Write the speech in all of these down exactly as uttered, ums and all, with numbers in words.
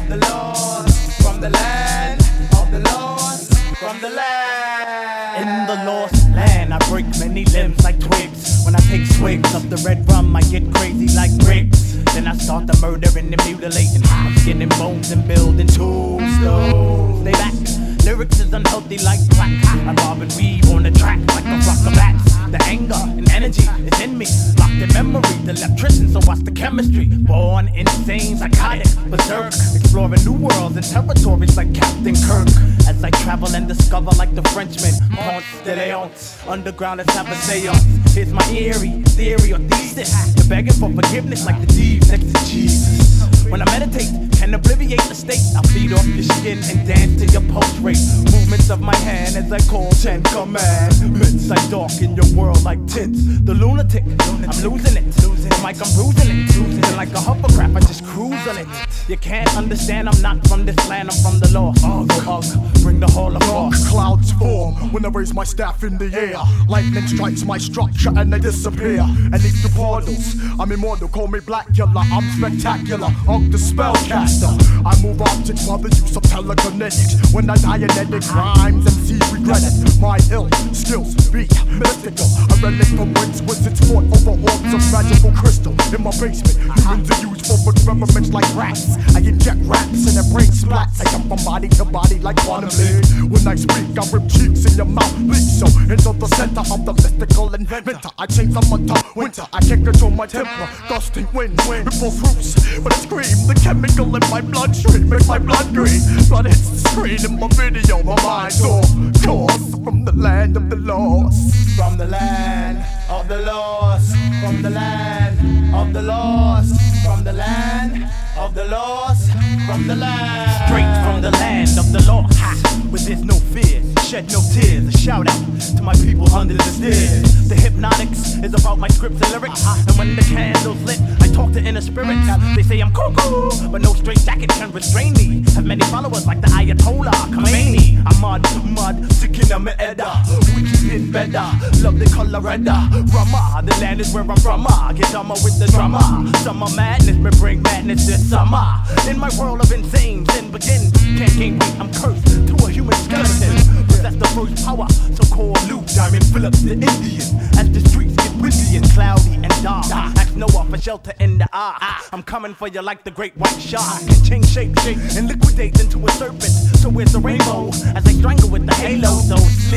the lost, from the land of the lost, from the land. In the lost land, I break many limbs like twigs. When I take swigs of the red rum, I get crazy like bricks. Then I start the murdering and mutilating. I'm skinning bones and building tombstones. Stay back. Lyrics is unhealthy like crack. I bob and weave on the track like a flock of bats. The anger and energy is in me, locked in memory. The electrician, so watch the chemistry. Born insane, psychotic, berserk, exploring new worlds and territories like Captain Kirk. As I travel and discover like the Frenchman, Ponce de Leon, underground let's have a seance. Here's my eerie theory or thesis. You're begging for forgiveness like the thieves next to Jesus. When I meditate, can obliviate the state. I feed off your skin and dance to your pulse rate. Movements of my hand as I call ten commandments. I darken your world like tints. The lunatic, I'm losing it. The mic, I'm bruising it. Feeling like a hovercraft, I just cruise on it. You can't understand, I'm not from this land, I'm from the lost. Ugh, ugh, bring the hall of dark clouds form when I raise my staff in the air. Lightning strikes my structure and they disappear. And these the portals, I'm immortal, call me Blackula. I'm spectacular, Ugh, the spellcaster. I move objects by the use of telekinetics. When I dianetic rhymes, M Cs regret it. My ill skills be mystical. A relic from whence wizards fought over orbs of magical crystal. In my basement, humans are used for experiments like rats. I inject raps and their brain splats. I jump from body to body like quantum lead. When I speak, I rip cheeks in your mouth, bleed so into the center of the mystical inventor. I change summer to winter, I can't control my temper. Gusting winds, ripple fruits, but I scream. The chemical in my bloodstream makes my blood green. Blood hits the screen in my video, my mind's off course. From the land of the lost, from the land of the lost, from the land of the lost, from the land of the lost, from the land. Straight from the land of the lost, ha, where there's no fear, shed no tears. A shout out to my people under the stairs. The hypnotics is about my scripts and lyrics, and when the candle's lit, I talk to inner spirits. They say I'm cuckoo, but no straight jacket can restrain me. Have many followers like the Ayatollah Khomeini. I'm mud, mud, sick in my edda. We keep it better, love the color redder. Rama, the land is where I'm from. I get dumber with the drama. Summer madness, me bring madness this summer. In my world of insane, sin begins. Can't gain weight, I'm cursed to a human skeleton. Possess the first power, so call Luke Diamond Phillips the Indian. As the streets get windy and cloudy and dark, ask Noah for shelter in the ark. I'm coming for you like the great white shark. Change shape, shape, and liquidate into a serpent. So where's the rainbow? As I strangle with the halo. So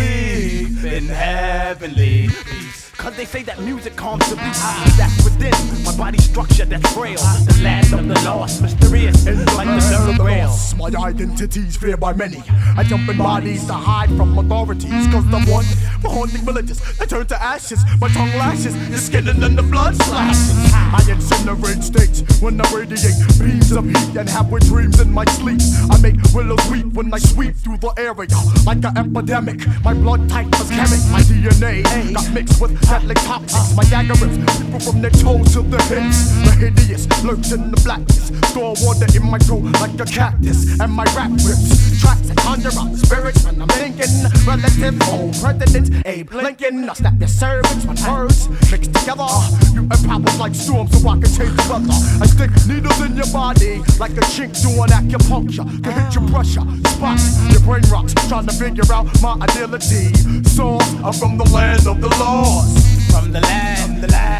sleep in heavenly peace. Cause they say that music calms the beast. That's within my body structure that's frail. The land of the lost, mysterious, like the third rail. My identity's feared by many. I jump in bodies to hide from authorities. Cause the one for haunting villages, they turn to ashes. My tongue lashes, your skin and then the blood slashes. I incinerate states when I radiate beams of heat and have with dreams in my sleep. I make willows weep when I sweep through the area like an epidemic. My blood type was chemic, my D N A got mixed with deadly toxics. My dagger rips people from their toes to their hips. The hideous lurks in the blackness. Store water in my throat like a cactus. And my rap rips tracks that conjure up spirits when I'm thinking. Relative old presidents, Abe Lincoln. I snap your servants when words mixed together. You have powers like storms so I can change the weather. I stick needles in your body like a chink doing acupuncture. Can hit your pressure, spots your brain rocks. Trying to figure out my identity. So I'm from the land of the lost. From the land, the land